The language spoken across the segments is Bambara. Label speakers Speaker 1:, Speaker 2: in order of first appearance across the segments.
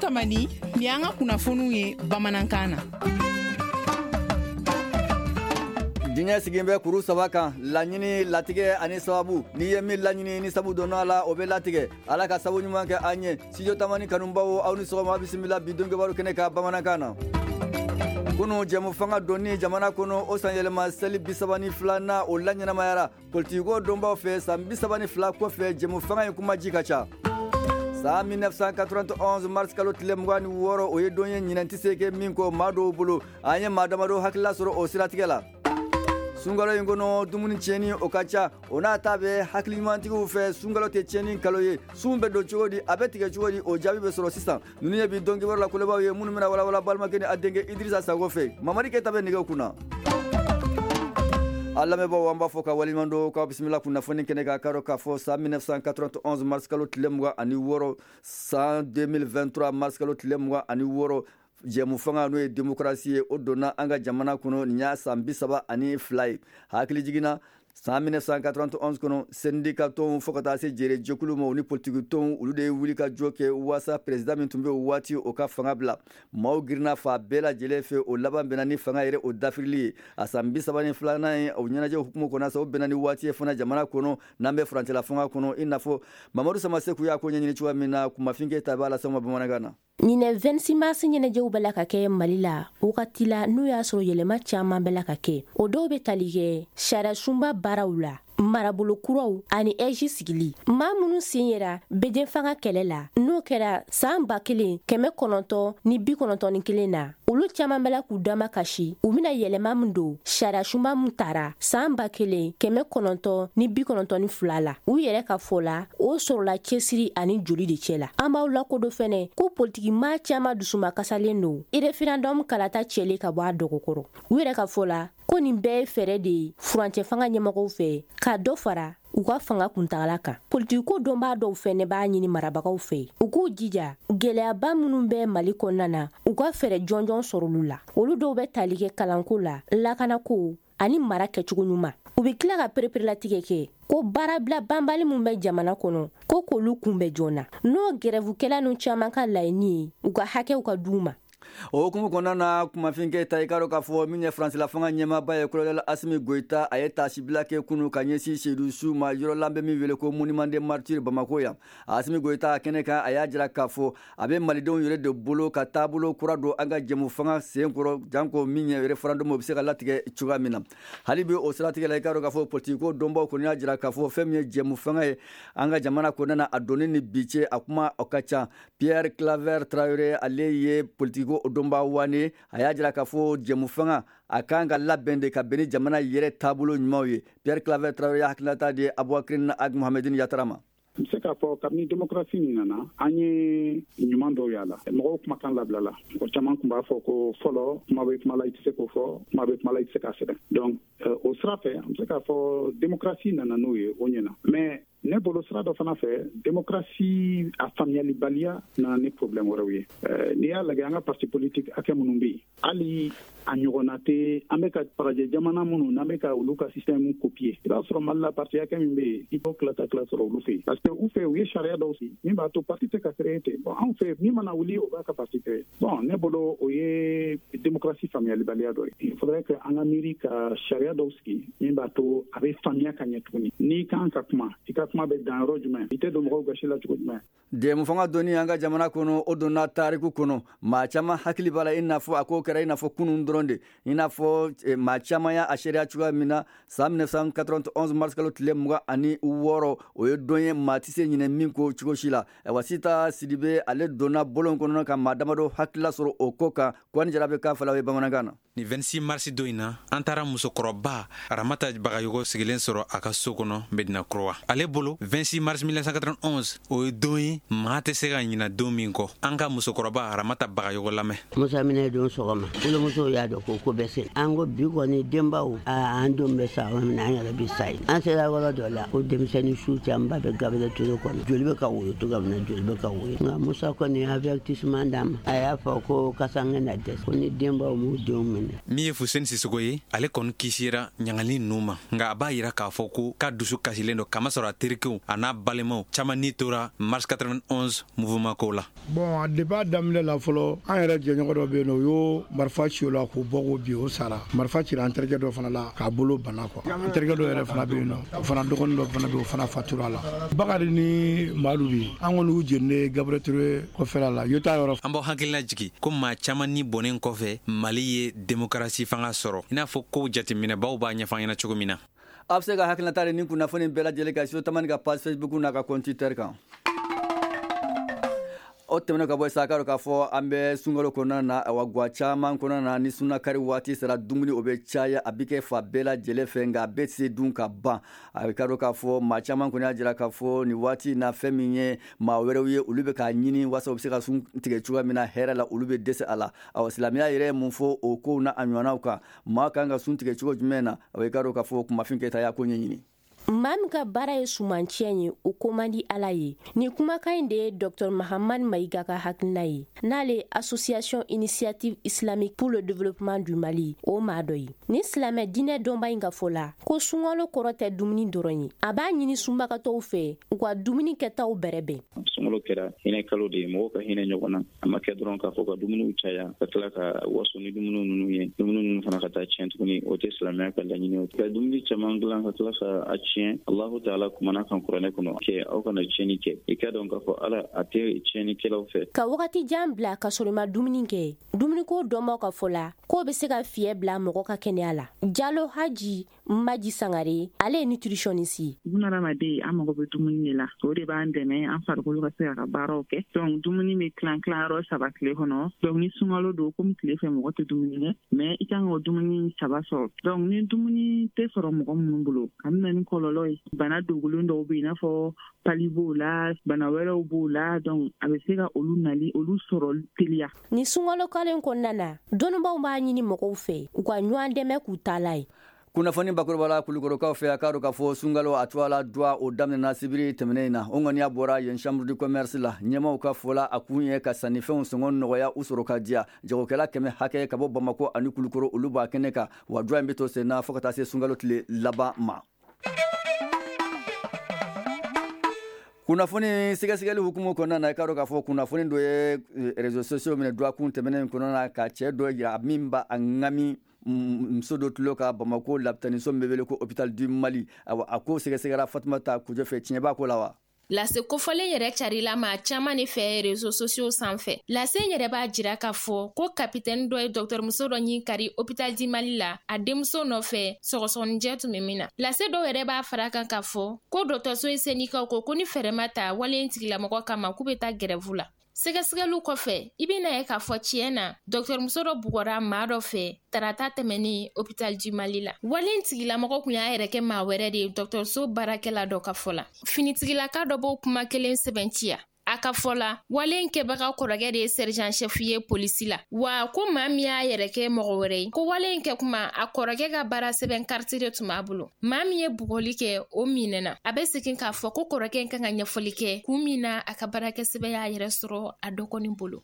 Speaker 1: tamani ni an ka kunnafoniw ye bamanankan na.
Speaker 2: Diɲɛ sigin bɛ kuru saba kan laɲini latigɛ ani sababu ni ye min laɲini ni sabu donna la o bɛ latigɛ ala ka sabu ɲuman kɛ an ye studio tamani kanubaw aw ni sɔgɔma bisimila bi don kibaru kɛnɛ ka bamanankan na. Kunu jɛmu fanga donni jamana kɔnɔ o san yɛlɛma seli 32 na o la ɲɛnamayara politiko donbaw fɛ san 32 kɔfɛ jɛmu fanga in kumaji ka ca. San 1991 mars kalo tile 26 o ye don ye ɲinɛn tɛ se kɛ min kɔ maa dɔw bolo an ye maa damadɔ hakilila sɔrɔ o siratigɛ la. Sunkalo in kɔnɔ dumuni tiɲɛni o ka ca o n'a ta bɛ hakiliɲumantigiw fɛ sunkalo tɛ tiɲɛni kalo ye sun bɛ don cogo di a bɛ tigɛ cogo di o jaabi bɛ sɔrɔ sisan ninnu ye bi dɔn kibaru la kolebaaw ye minnu bɛna walawala balimakɛ ni a denkɛ Idirisa Sago fɛ Mamadi Keyita bɛ nɛgɛw kunna. A lamɛnbaaw an b'a fɔ ka waliɲuman don k'aw bisimila kunnafoni kɛnɛ ka k'a k'a fɔ san 1991 mars kalo tile 26 san 2023 mars kalo tile 26 jɛmu fanga n'o ye démocratie ye o donna an ka jamana kɔnɔ nin y'a san 32 ye hakili jiginna san 1991 kɔnɔ syndicat tɔnw fɔ ka taa se jere jɛkulu ma o ni politiki tɔnw olu de ye wuli ka jɔ kɛ waasa président min tun bɛ o waati o ka fanga bila maaw girinna fa bɛɛ lajɛlen fɛ o laban bɛnna ni fanga yɛrɛ o dafirili ye a san 32 ye o ɲɛnajɛ hukumu kɔnɔ sa o bɛnna ni waati ye fana jamana kɔnɔ n'an bɛ furancɛla fanga kɔnɔ i n'a fɔ Mamadu Samaseku y'a ko ɲɛɲini cogoya min na kumafin Keyita b'a la sɔgɔma bamanankan na.
Speaker 3: Ɲinɛ 26 mars ɲɛnajɛw bɛ la ka kɛ Mali la wagati la n'o y'a sɔrɔ yɛlɛma caman bɛ la ka kɛ o dɔw bɛ tali kɛ sariya sunba baaraw la marabolo kuraw ani ɛji sigili maa minnu sen yera bɛden fanga kɛlɛ la n'o kɛra san 1991 na olu caman bɛ la k'u dama kasi u bɛna yɛlɛma min don sariya sunba min taara san 1992 la u yɛrɛ ka fɔ la o sɔrɔla cɛsiri ani joli de cɛ la an b'aw lakodɔn fɛnɛ ko politiki maa caman dusuma kasalen don référendum kalata cɛlen ka bɔ a dɔgɔkɔrɔ u yɛrɛ ka fɔ la ko nin bɛɛ ye fɛɛrɛ de ye furancɛ fanga ɲɛmɔgɔw fɛ ka dɔ fara u ka fanga kuntagala kan politiko dɔnbaa dɔw fɛnɛ b'a ɲini marabagaw fɛ u k'u jija gɛlɛyaba minnu bɛ Mali kɔnɔna na u ka fɛɛrɛ jɔnjɔn sɔrɔ olu la olu dɔw bɛ tali kɛ kalanko la lakanako ani mara kɛcogo ɲuman u bɛ tila ka pereperelatigɛ kɛ ko baarabila banbali min bɛ jamana kɔnɔ ko k'olu kunbɛn joona n'o grèvekɛla nu caman ka laɲini ye u ka hakɛw ka d'u ma.
Speaker 2: O hukumu kɔnɔna na kumafin Keyita i k'a dɔn k'a fɔ min ye faransila fanga ɲɛmaaba ye kolonɛli Asimi Goyita a ye taasibila kɛ kunu ka ɲɛsin Seydou Su ma yɔrɔ la bɛ min wele ko monument des martyrs Bamako yan Asimi Goyita a kɛnɛ kan a y'a jira k'a fɔ a bɛ malidenw yɛrɛ de bolo ka taabolo kura don an ka jɛmu fanga sen kɔrɔ janko min ye référendum o bɛ se ka latigɛ cogoya min na hali bi o siratigɛ la i k'a dɔn k'a fɔ politiko dɔnbaw kɔni y'a jira k'a fɔ fɛn min ye jɛmu fanga ye an ka jamana kɔnɔna na a donni ni bi cɛ a kuma o ka ca Pierre Claver Traoré ale ye politiko o dɔnbaa wane a y'a jira k'a fɔ jɛmu fanga a kan ka labɛn de ka bɛn ni jamana yɛrɛ taabolo ɲumanw ye Pierre Claver Traoré y'a hakilinata di Aboubakrin Ag Mohamedine Yatara ma.
Speaker 4: N bɛ se k'a fɔ kabini démocratie min nana an ye ɲuman dɔw y'a la mɔgɔw kumakan labila la o caman tun b'a fɔ ko fɔlɔ kuma bɛ kuma la i tɛ se k'o fɔ kuma bɛ kuma la i tɛ se k'a sɛbɛn donc o sira fɛ an bɛ se k'a fɔ démocratie nana n'o ye o ɲɛna mais ne bolo sira dɔ fana fɛ démocratie a faamuyalibaliya nana ni problème wɛrɛw ye n'i y'a lajɛ an ka parti politique hakɛ minnu bɛ yen hali a ɲɔgɔnna tɛ an bɛ ka farajɛ jamana minnu n'an bɛ ka olu ka système copier i b'a sɔrɔ Mali la parti hakɛ min bɛ yen i b'o tilata tila sɔrɔ olu fɛ yen parce que u fɛ u ye sariya dɔw sigi min b'a to parti tɛ ka créer ten bon anw fɛ min mana wuli o b'a ka parti créer bon ne bolo o ye démocratie faamuyalibaliya dɔ ye il faudrait que an ka miiri ka sariya dɔw sigi min b'a to a bɛ faamuya ka ɲɛ tuguni n'i kan ka kuma i ka kuma bɛ dan yɔrɔ jumɛn i tɛ don mɔgɔw gasi la cogo jumɛn.
Speaker 2: Jɛmu fanga donni an ka jamana kɔnɔ o donna tariku kɔnɔ maa caman hakili b'a la i n'a fɔ a ko kɛra i n'a fɔ kunun dɔrɔn de i n'a fɔ maa caman y'a sariya cogoya min na san 1991 mars kalo tile 26 o ye don ye maa tɛ se ɲinɛ min ko cogo si la Sita Sidibe ale donna bolon kɔnɔ ka maa damadɔ hakilila sɔrɔ o ko kan Kwani Jarabe k'a fɔ la o ye bamanankan na.
Speaker 5: Ni 26 mars don in na an taara musokɔrɔba Aramata Bagayogo sigilen sɔrɔ a ka so kɔnɔ Medina Korowa ale bolo 26 mars 1991 o ye don ye maa tɛ se ka ɲina don min kɔ an ka musokɔrɔba Aramata Bagayogo lamɛn.
Speaker 6: Musa minɛ don sɔgɔma olomuso y'a dɔn ko bɛ se an ko bi kɔni denbaw an don bɛ sa yɔrɔ min na an yɛrɛ bɛ sa yen an sera yɔrɔ dɔ la ko denmisɛnnin su camanba bɛ Gabiriyɛli Ture kɔnɔ joli bɛ ka woyo cogoya min na joli bɛ ka woyo nka Musa kɔni avertissement d'a ma a y'a fɔ ko kasa an kana dɛsɛ ko ni denbaw m'u denw minɛ ne
Speaker 5: mi ye Fusen Sissoco ye ale kɔni kisira ɲagali numa nga a b'a yira k'a fɔ ko ka dusu kasilen do kama sɔrɔ a terikew a n'a balimaw caman ni tora mars 91 mouvement ko la.
Speaker 7: Bon a débat daminɛ la fɔlɔ an yɛrɛ jɛɲɔgɔn dɔ bɛ yen nɔ o y'o marifa ci o la k'o bɔ k'o bin o sara marifa cira an terikɛ dɔ fana la k'a bolo bana quoi an terikɛ dɔ yɛrɛ fana bɛ yen nɔ o fana dɔgɔnin dɔ fana bɛ yen o fana fatura la Bakari ni Madu bi an kɔni y'u jeni Gabriel Touré kɔfɛla la Yota yɔrɔ.
Speaker 5: An b'aw hakilina jigi ko maa caman ni bonnen kɔfɛ Mali ye démocratie fanga sɔrɔ i n'a fɔ ko jateminɛbaw b'a ɲɛfɔ an ɲɛna cogo min na.
Speaker 2: A bɛ se ka hakilinata ni kunnafoni bɛɛ lajɛlen ka Studio Tamani ka page Facebook n'a ka compte Twitter kan. O tɛmɛnen ka bɔ sa k'a dɔn k'a fɔ an bɛ sunkalo kɔnɔna na awa guwa caman kɔnɔna na ni sunakari waati sera dumuni o bɛ caya a bɛ kɛ fa bɛɛ lajɛlen fɛ nka a bɛɛ tɛ se dun ka ban a bɛ k'a dɔn k'a fɔ maa caman kɔni y'a jira k'a fɔ nin waati na fɛn min ye maa wɛrɛw ye olu bɛ k'a ɲini walasa u bɛ se ka sun tigɛ cogoya min na hɛrɛ la olu bɛ dɛsɛ a la awa silamɛya yɛrɛ ye mun fɔ o kow n'a a ɲɔgɔnnaw kan maa kan ka sun tigɛ cogo jumɛn na a bɛ k'a dɔn k'a fɔ kumafin Keyita y'a ko ɲɛɲini.
Speaker 3: maa min ka baara ye sumancɛ ye o ko man di Ala ye ni kumakan in de ye Dr Mahamad Maïga ka hakilina ye n'ale Association Initiative Islamique pour le Développement du Mali o maa dɔ ye ni silamɛ diinɛ dɔnba in ka fɔ la ko sunkalo kɔrɔ tɛ dumuni dɔrɔn ye a b'a ɲini sunbagatɔw fɛ u ka dumuni kɛtaw bɛrɛbɛn.
Speaker 8: Sunkalo kɛra hinɛ kalo de ye mɔgɔw ka hinɛ ɲɔgɔn na a ma kɛ dɔrɔn k'a fɔ ka dumuniw caya ka tila ka waso ni dumuni ninnu ye dumuni ninnu fana ka taa tiɲɛ tuguni o tɛ silamɛya ka laɲini ye ka dumuni caman dilan ka tila ka a tiɲɛ Allahu Ta'ala kumana kan kuranɛ kɔnɔ kɛ aw kana tiɲɛni kɛ i ka dɔn k'a fɔ Ala a tɛ tiɲɛnikɛlaw fɛ
Speaker 3: ka wagati jan bila ka sɔrɔ i ma dumuni kɛ dumuniko dɔnbaw ka fɔ la k'o bɛ se ka fiɲɛ bila mɔgɔ ka kɛnɛya la Jalo Haji Maji Sangare ale ye nutritionniste ye.
Speaker 9: Bunadamaden an mago bɛ dumuni de la o de b'an dɛmɛ an farikolo ka se ka baaraw kɛ donc dumuni bɛ tilan yɔrɔ 3 tile kɔnɔ donc ni sunkalo don komi tile fɛ mɔgɔ tɛ dumuni kɛ mais i kan ka dumuni 3 sɔrɔ donc ni dumuni tɛ sɔrɔ mɔgɔ minnu bolo a bɛ na ni kɔlɔlɔ ye bana dogolen dɔw bɛ i n'a fɔ pali b'o la bana wɛrɛw b'o la donc a bɛ se ka olu nali olu sɔrɔ teliya.
Speaker 3: Ni sunkalo kalo kɔnɔna na dɔnnibaaw b'a ɲini mɔgɔw fɛ u ka ɲɔgɔn dɛmɛ k'u taala ye.
Speaker 2: Kunnafoni bakuruba la Kulukorokaw fɛ a k'a dɔn k'a fɔ sunkalo a tɔgɔ la duwa o daminɛna sibiri tɛmɛnen in na o ŋɔniya bɔra yen chambre du commerce la ɲɛmaw ka fɔ la a kun ye ka sannifɛnw sɔngɔ nɔgɔya u sɔrɔ ka diya jagokɛla 100 hakɛ ka bɔ Bamako ani Kulukoro olu b'a kɛnɛ kan wa duwa in bɛ to sen na fɔ ka taa se sunkalo tile laban ma. Kunnafoni sɛgɛsɛgɛli hukumu kɔnɔna na i k'a dɔn k'a fɔ kunnafoni dɔ ye réseaux sociaux minɛ duwa kun tɛmɛnen kɔnɔna na ka cɛ dɔ yira min b'a ŋami muso dɔ tulo ka Bamako lapitaniso min bɛ wele ko hôpital du Mali a ko sɛgɛsɛgɛra Fatumata Kujɛ fɛ tiɲɛ b'a ko la wa.
Speaker 10: Lase kofɔlen yɛrɛ carila maa caman de fɛ réseaux sociaux sanfɛ. Lase yɛrɛ b'a jira k'a fɔ ko capitaine dɔ ye docteur muso dɔ ɲin kari hôpital di Mali la a denmuso nɔfɛ sɔgɔsɔgɔnijɛ tun bɛ min na. Lase dɔw yɛrɛ b'a fara kan k'a fɔ ko dɔgɔtɔrɔso ye sɛnikaw ko ni fɛrɛ ma ta walen tigilamɔgɔ kama k'u bɛ taa grève la. Sɛgɛsɛgɛliw kɔfɛ i bɛna ye k'a fɔ tiɲɛ na docteur muso dɔ bugɔra maa dɔ fɛ tarata tɛmɛni hôpital du Mali la. Walen tigilamɔgɔ kun y'a yɛrɛ kɛ maa wɛrɛ de ye dɔgɔtɔrɔso baarakɛla dɔ ka fɔ la. Finitigilaka dɔ b'o kuma kelen sɛbɛntiya. A ka fɔ la walen kɛbaga kɔrɔkɛ de ye sergent chef ye polisi la wa ko maa min y'a yɛrɛ kɛ mɔgɔ wɛrɛ ye ko walen kɛ kuma a kɔrɔkɛ ka baara sɛbɛn carte de tun b'a bolo maa min ye bugɔli kɛ o minɛna a bɛ segin k'a fɔ ko kɔrɔkɛ in kan ka ɲɛfɔli kɛ kun min na a ka baarakɛ sɛbɛn y'a yɛrɛ sɔrɔ a dɔgɔnin bolo.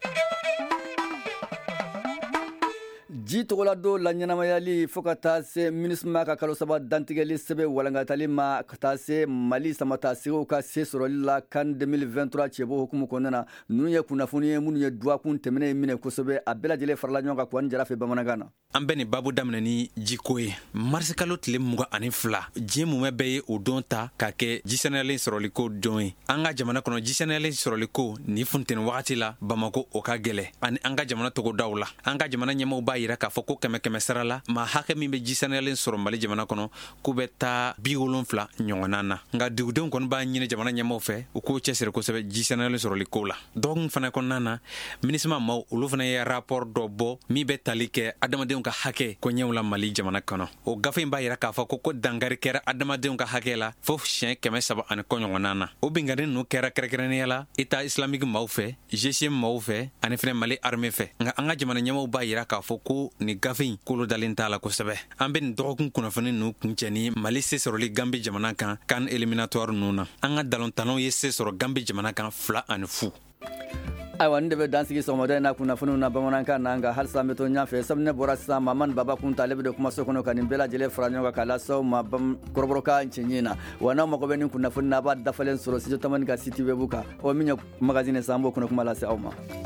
Speaker 2: ji togola do la ɲɛnamayali fɔ ka taa se MINUSMA ka kalo 3 dantigɛli sɛbɛn walankatali ma ka taa se Mali samata segew ka se sɔrɔli la CAN 2023 cɛbɔ hukumu kɔnɔna na ninnu ye kunnafoni ye minnu ye duwakun tɛmɛnen minɛ kosɛbɛ a bɛɛ lajɛlen farala ɲɔgɔn kan Kuwani Jara fɛ bamanankan na.
Speaker 5: An bɛ nin babu daminɛ ni jiko ye mars kalo tile 22 diɲɛ mumɛ bɛɛ ye o don ta ka kɛ ji saniyalen sɔrɔliko don ye an ka jamana kɔnɔ ji saniyalen sɔrɔliko ni funteni wagati la Bamako o ka gɛlɛ ani an ka jamana togodaw la an ka jamana ɲɛmɔgɔw b'a yira k'a fɔ ko 100 sara la maa hakɛ min bɛ ji saniyalen sɔrɔ Mali jamana kɔnɔ k'u bɛ taa 70 ɲɔgɔnna na nka dugudenw kɔni b'a ɲini jamana ɲɛmɔgɔw fɛ u k'o cɛsiri kosɛbɛ ji saniyalen sɔrɔliko la dɔgɔkun fana kɔnɔna na MINUSMA maaw olu fana ye rapport dɔ bɔ min bɛ tali kɛ adamadenw ka hakɛ koɲɛw la Mali jamana kɔnɔ o gafe in b'a yira k'a fɔ ko dangari kɛra adamadenw ka hakɛ la fo siɲɛ 300 ani kɔ ɲɔgɔnna na o bingani ninnu kɛra kɛrɛnkɛrɛnnenya la État islamique maaw fɛ GCM maaw fɛ ani fana Mali armée fɛ nka an ka jamana ɲɛmɔgɔw b'a yira k'a fɔ ko ni gafe in kolo dalen t'a la kosɛbɛ an bɛ nin dɔgɔkun kunnafoni ninnu kuncɛ ni Mali se sɔrɔli Gambie jamana kan CAN éliminatoire ninnu na an ka dalontannaw ye se sɔrɔ Gambie jamana kan 2-0.
Speaker 2: ayiwa nin de bɛ dansigi sɔgɔmada in na kunnafoniw na bamanankan na nka halisa an bɛ to ɲɔgɔn fɛ sabu ne bɔra sisan Mamani Baba Kunta ale bɛ don kumaso kɔnɔ ka nin bɛɛ lajɛlen fara ɲɔgɔn kan k'a lase aw ma kɔrɔbɔrɔkan cɛɲɛ na wa n'aw mago bɛ nin kunnafoni na a b'a dafalen sɔrɔ studio Tamani ka site web kan min ye magazine san an b'o kɔnɔ kuma lase aw ma.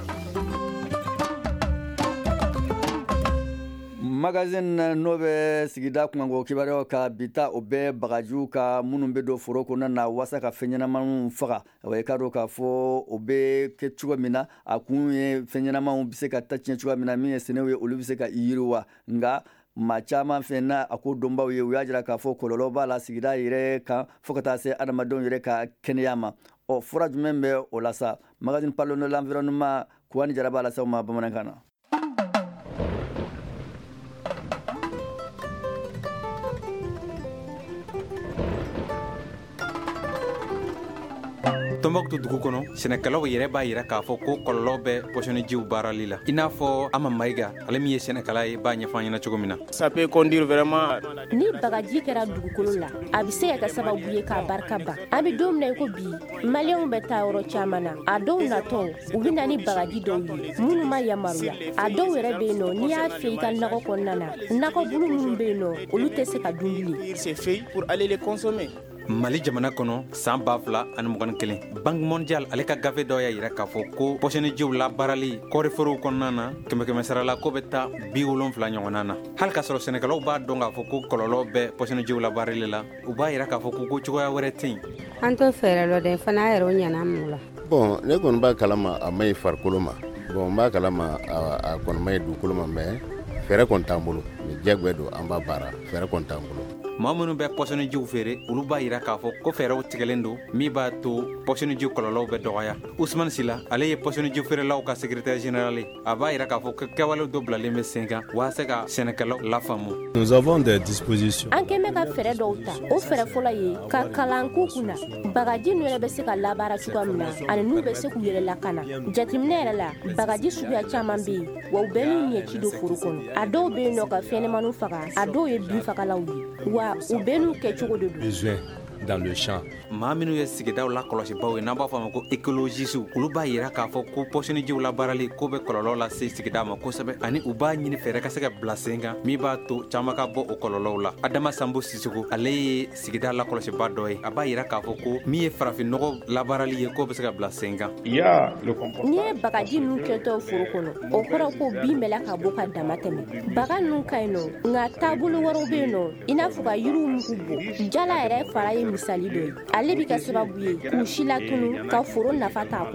Speaker 2: magazine n'o bɛ sigida kunkanko kibaruyaw ka bita o bɛ bagajiw ka minnu bɛ don foro kɔnɔ na wasa ka fɛn ɲɛnamanw faga wa i ka dɔn k'a fɔ o bɛ kɛ cogo min na a kun ye fɛn ɲɛnamanw bɛ se ka ta tiɲɛ cogoya min na min ye sɛnɛw ye olu bɛ se ka yiriwa nka maa caman fɛ n'a a ko dɔnbaw ye u y'a jira k'a fɔ kɔlɔlɔ b'a la sigida yɛrɛ kan fo ka taa se adamadenw yɛrɛ ka kɛnɛya ma fura jumɛn bɛ o la sa magazine parlons de l'environnement Kuwani Jara b'a lase aw ma bamanankan na.
Speaker 5: Tombouctou dugu kɔnɔ sɛnɛkɛlaw yɛrɛ b'a yira k'a fɔ ko kɔlɔlɔ bɛ pɔsɔnijiw baarali la i n'a fɔ Ama Mayiga ale min ye sɛnɛkɛla ye b'a ɲɛfɔ an ɲɛna cogo min na.
Speaker 11: Ça peut conduire vraiment
Speaker 3: ni bagaji kɛra dugukolo la a bɛ se ka kɛ sababu ye k'a barika ban an bɛ don min na i ko bi maliyɛnw bɛ taa yɔrɔ caman na a dɔw natɔ u bɛ na ni bagaji dɔw ye minnu ma yamaruya a dɔw yɛrɛ bɛ yen nɔ n'i y'a fiyɛ i ka nakɔ kɔnɔna na nakɔbulu minnu bɛ yen nɔ olu tɛ se ka dun bilen.
Speaker 11: c'est fait pour aller les consommer.
Speaker 5: Mali jamana kɔnɔ san 2021 Banque mondiale ale ka gafe dɔ y'a yira k'a fɔ ko pɔsɔnijiw labaarali kɔɔriforow kɔnɔna na kɛmɛ sarala ko bɛ taa 70 ɲɔgɔnna na hali k'a sɔrɔ sɛnɛkɛlaw b'a dɔn k'a fɔ ko kɔlɔlɔ bɛ pɔsɔnijiw labaarali la u b'a yira k'a fɔ ko cogoya wɛrɛ tɛ yen.
Speaker 12: An to fɛɛrɛ lɔ dɛ fana a yɛrɛ ɲana mun la.
Speaker 13: Bon ne kɔni b'a kalama a maɲi farikolo ma bon n b'a kalama a kɔni maɲi dugukolo ma mais fɛɛrɛ kɔni t'an bolo ni diyagoya don an b'a baara fɛɛrɛ kɔni t'an bolo.
Speaker 5: maa minnu bɛ pɔsɔnijiw feere olu b'a yira k'a fɔ ko fɛɛrɛw tigɛlen don min b'a to pɔsɔniji kɔlɔlɔw bɛ dɔgɔya. Usman Sila ale ye pɔsɔniji feerelaw ka secrétaire général ye a b'a yira k'a fɔ ko kɛwale dɔ bilalen bɛ sen kan walasa ka sɛnɛkɛlaw lafaamu.
Speaker 14: Nous avons des dispositions.
Speaker 3: An kɛmɛ ka fɛɛrɛ dɔw ta o fɛɛrɛ fɔlɔ ye ka kalan k'u kunna bagaji ninnu yɛrɛ bɛ se ka labaara cogoya min na ani n'u bɛ se k'u yɛrɛ lakana. Jateminɛ yɛrɛ la bagaji suguya caman bɛ yen wa u bɛɛ n'u ɲɛci don foro kɔnɔ a dɔw bɛ yen nɔ ka fɛnɲɛnɛmaninw faga a dɔw ye bin fagalaw ye wa u bɛɛ n'u kɛcogo de don.
Speaker 14: Besoin dans le champ.
Speaker 5: maa minnu ye sigidaw la kɔlɔsibaw ye n'an b'a fɔ a ma ko écologiste olu b'a yira k'a fɔ ko pɔsɔnijiw labaarali ko bɛ kɔlɔlɔ lase sigida ma kosɛbɛ ani u b'a ɲini fɛɛrɛ ka se ka bila sen kan min b'a to caman ka bɔ o kɔlɔlɔw la. Adama Sambo Sisoko ale ye sigida la kɔlɔsiba dɔ ye a b'a yira k'a fɔ ko min ye farafinnɔgɔ labaarali ye ko bɛ se ka bila sen kan.
Speaker 3: N'i ye bagaji ninnu kɛtɔ foro kɔnɔ o kɔrɔ ko bin bɛla ka bɔ ka dama tɛmɛ baga ninnu ka ɲi nɔ nka taabolo wɛrɛw bɛ yen nɔ i n'a fɔ ka yiriw mugu bɔ jala yɛrɛ fara ye misali dɔ ye ale bɛ ka sababu ye k'u si latunu ka foro nafa t'a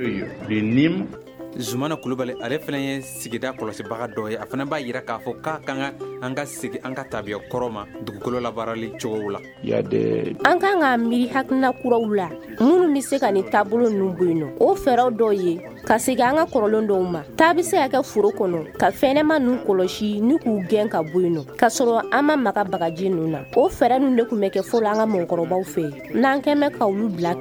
Speaker 3: kɔnɔ.
Speaker 5: Zumana Kulubali ale fana ye sigida kɔlɔsibaga dɔ ye a fana b'a yira k'a fɔ k'a kan ka an ka segin an ka tabiya kɔrɔ ma dugukolo labaarali cogow la.
Speaker 3: An kan ka miiri hakilina kuraw la minnu bɛ se ka nin taabolo ninnu bɔ yen nɔ o fɛɛrɛw dɔw ye ka segin an ka kɔrɔlen dɔw ma taa bɛ se ka kɛ foro kɔnɔ ka fɛnɲɛnɛma ninnu kɔlɔsi ni k'u gɛn ka bɔ yen nɔ ka sɔrɔ an ma maga bagaji ninnu na o fɛɛrɛ ninnu de tun bɛ kɛ fɔlɔ an ka mɔgɔkɔrɔbaw fɛ n'an kɛn bɛ ka olu bila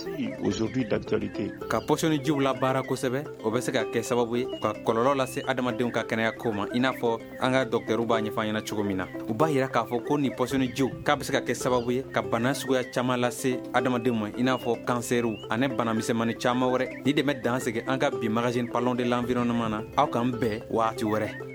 Speaker 3: kɛrɛfɛ.
Speaker 5: Ka pɔsɔnijiw labaara kosɛbɛ o bɛ se ka kɛ sababu ye ka kɔlɔlɔ lase adamadenw ka kɛnɛya ko ma i n'a fɔ an ka dɔkitɛriw b'a ɲɛfɔ an ɲɛna cogo min na u b'a yira k'a fɔ ko nin pɔsɔnijiw k'a bɛ se ka kɛ sababu ye ka bana suguya caman lase adamadenw ma i n'a fɔ kansɛriw ani bana misɛnmani caman wɛrɛ ni dɛmɛ dan segi an ka bi magazine parlons de l'environnement na aw k'an bɛn waati wɛrɛ.